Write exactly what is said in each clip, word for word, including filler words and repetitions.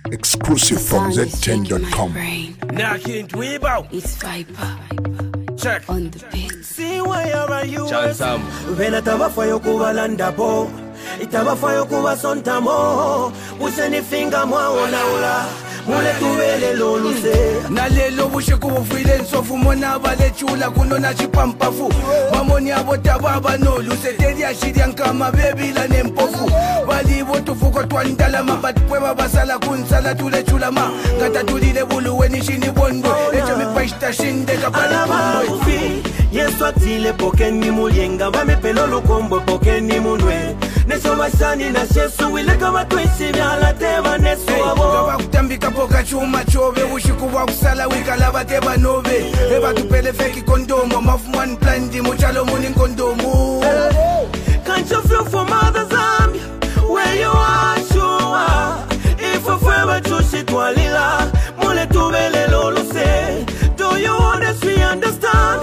Exclusive from Z ten dot com. Now can't we bow? It's Viper. Check On the beat. See where are you? Chansam. Vena tabafayo kubalanda po. Itabafayo kubasontamo. Useni finga mwaona ula. Mule tuwele loluse. Na lelo bushe kubufile nsofu mona bale chula kuno na chipampafu. Mamoni abota baba no luse tedi ashiri ankama baby la nempofu. Bali botu fuko twandala mabati pweba basala kunsala tule chula ma. Gata tulile bulu weni shini bondo. Echo mi paishta shinde kapala bondo. Yesu atile poke ni mulienga Vame pelolo kombo poke ni munwe Neso basani na shesu Wile kama tuisi miala teba nesu abo Kaba kutambika poka chuma chobe Ushiku wa kusala wika lava teba nove Eba tupele feki kondomo Mafu one plan di muchalo muni kondomo Can't you feel for mother Zambia Where you are sure If a forever chushi tualila Mule tubele lolo se Do you honestly understand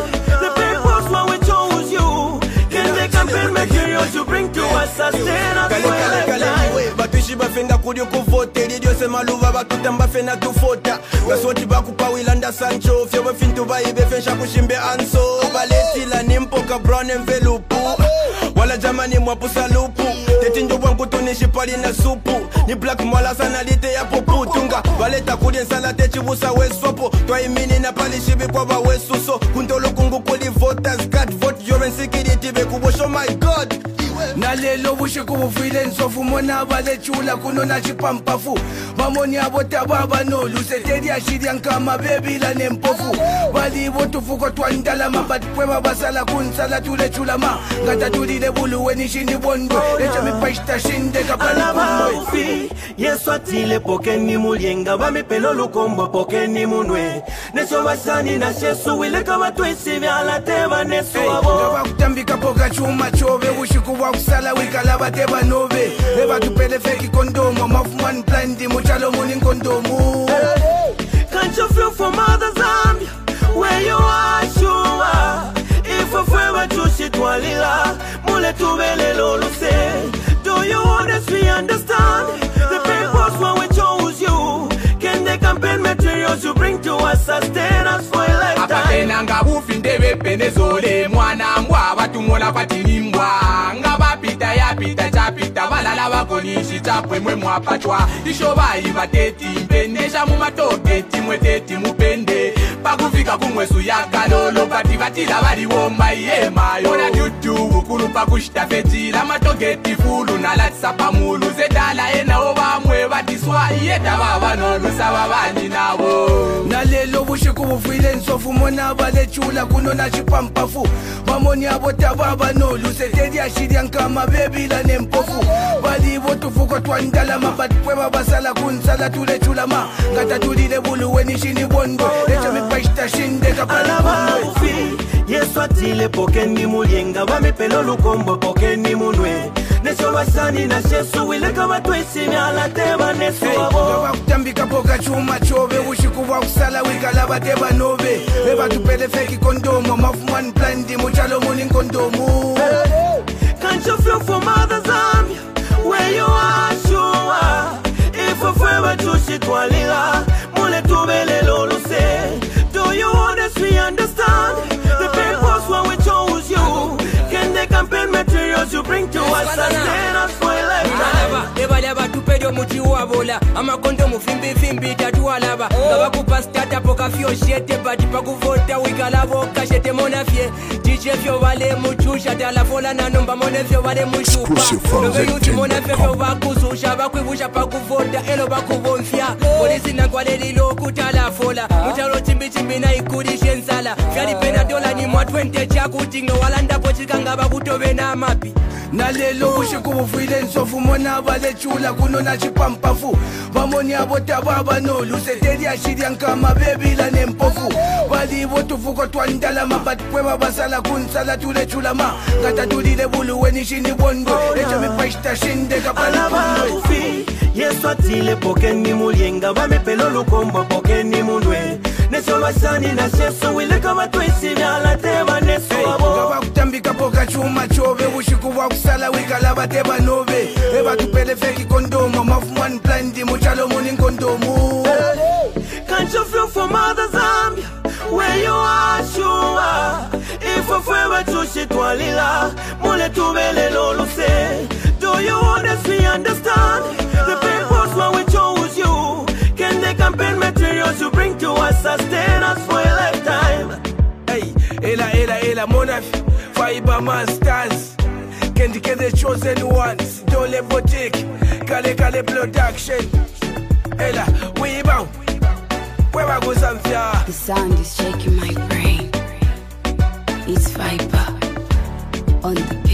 you bring to us sustainable life. Batushi bafenda kudi kuvote Didio se maluva batutamba fena tufota Gaswoti bakupa wilanda Sancho Fyewe fintu baibe fensha kushimbe anso Baleti la nimpoka brown envelope Wala jamani mwapusa lupu Teti njobu nkutunishi pali na supu Ni black mwala sana lite ya popu Tunga baleta kudi nsala techi busa wesopo Twa imini na pali shibi kwa ba wesuso Kuntolo kungu kuli voters God vote Yoren sikiditi beku bosho my God Na lelo bushe kubufile nsofu mona bale chula kuno na chipampafu Mamoni abota baba no luse tedi ashiri ankama baby la nempofu Bali botu fuko twandala mabati pweba basala kunsala tule chula ma Gata tulile bulu weni shini bondo Echo mi paishta shinde kapala bondo Yesu atile poke ni mulienga Vame pelolo kombo poke ni munwe Neso basani na shesu Wile kama tuisi miala teba nesu abo Kaba kutambika poka chuma chobe Ushiku wa kusala wika lava teba nove Eba tupele feki kondomo Mafu one plan di muchalo muni kondomo Can't you feel for mother Zambia Where you are sure If a forever chushi tualila Mule tubele lolo se Do you honestly understand The papers when we chose you Can they campaign materials you bring to us Sustain us for a lifetime Apatena nga bufindebe penezole Mwana mbwa batumona patinimbwa Nga bapita ya pita chapita Balala bakonishi chapwe mwe mwapachwa Ishoba iba teti mpenesha mumatoketi mwe teti mupende Pakufika kumwesu ya kalolo Pati batila bali womba yema Yona tutu ukulu pakushita fetila Matogeti fulu na latsa pamulu Zedala ena oba mwe batiswa Yeta baba nolu sababani nabo Na lelo bushe kubufile nsofu mona bale chula kuno na chipampafu Mamoni abota baba no luse tedi ashiri ankama baby la nempofu Bali botu fuko twandala mabati pweba basala kunsala tule chula ma Gata tulile bulu weni shini bondo Echo mi paishta shinde kapala bondo Yesu atile poke ni mulienga Vame pelolo kombo poke ni munwe Neso basani na shesu Wile kama tuisi miala teba nesu abo Kaba kutambika poka chuma chobe Ushiku wa kusala wika lava teba nove Eba tupele feki kondomo Mafu one plan di muchalo muni kondomo Can't you feel for mother Zambia Where you are sure If a forever chushi tualila Mule tubele lolo se Do you honestly understand The papers when we chose you Can they campaign materials you bring to us Sustain us for a lifetime Eba laba tupedo muti wabola Ama kondo mufimbi fimbi tatuwa laba Gaba kupa stata poka fio shete Bati pa kuvota wika labo kashete mona fie D J fio wale muchusha Tala fola na nomba mone fio wale mushupa Nove yuti mona fio fio wakususha Bakwibusha pa kuvota elo bakuvonfia Polisi na kwa leli lo kutala fola Mutalo chimbi chimbi na ikudi shenzala Fiali pena dola ni mwa twenty chaku Tingo walanda pochika ngaba kutobe na mapi Na lelo bushe kubufile nsofu mona bale chula kuno na chipampafu Mamoni abota baba no luse tedi ashiri ankama baby la nempofu Bali botu fuko twandala mabati pweba basala kunsala tule chula ma Gata tulile bulu weni shini bondo Echo mi paishta shinde kapala bondo Yesu atile poke ni mulienga Vame pelolo kombo poke ni munwe Neso basani na shesu Wile kama tuisi miala teba nesu abo Kaba kutambika poka chuma chobe Ushiku wa kusala wika lava teba nove Eba tupele feki kondomo Mafu one plan di muchalo muni kondomo twalila mule tubele loluse. Do you honestly understand the purpose why we chose you? Can the campaign materials you bring to us sustain us for a lifetime? Hey, ela ela ela monafi Fiber Masters Candy get the chosen ones Dole Boutique Kale Kale Production Ela, we bow Where I go Samfia. The sound is shaking my brain. It's Fiber on the